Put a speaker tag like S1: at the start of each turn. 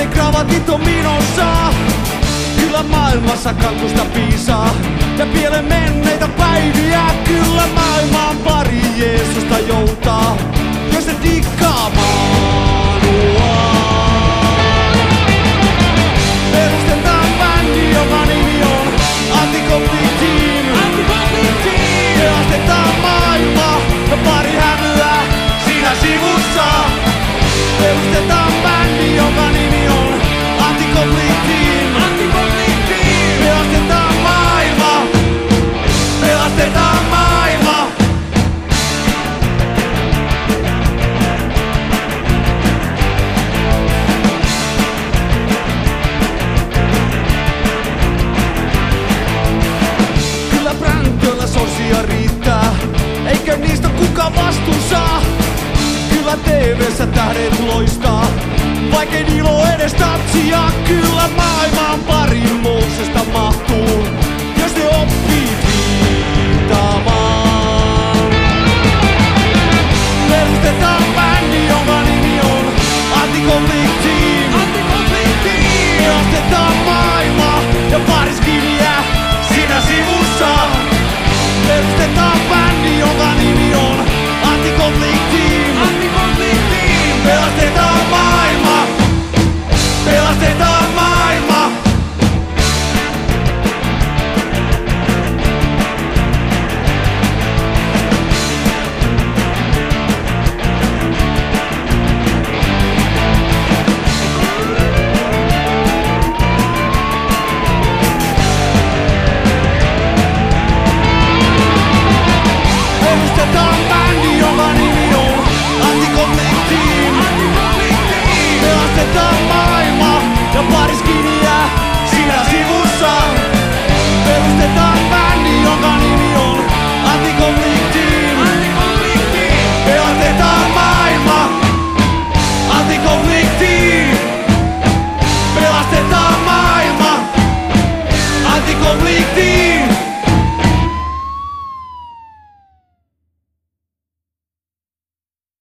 S1: kravatit on minossa. Kyllä maailmassa kankusta piisaa ja pieleen menneitä päiviä. Kyllä maailman pari Jeesusta joutaa, jos se dikkaamaan perustetaan bändi, joka nimi on Anti-Conflict Team. Pelastetaan maailma ja pari hämyä siinä sivussa. Perustetaan bändi, joka nimi on Anti-Conflict Team. Pelastetaan maailma, pelastetaan maailma. Kyllä bränköllä sosia riittää, eikä niistä kukaan vastuunsa. Kyllä TV:ssä tähdet loistaa, vaikkei niillä oo edes tatsia. Kyllä maailman pari Moosesta mahtuu, jos ne oppii viittaamaan. Perustetaan bändi, jonka nimi on Anti-Conflict Team. Pelastetaan maailma ja pariskiniä siinä sivussa. Perustetaan bändi, jonka nimi on Anti-Conflict Team. Pelastetaan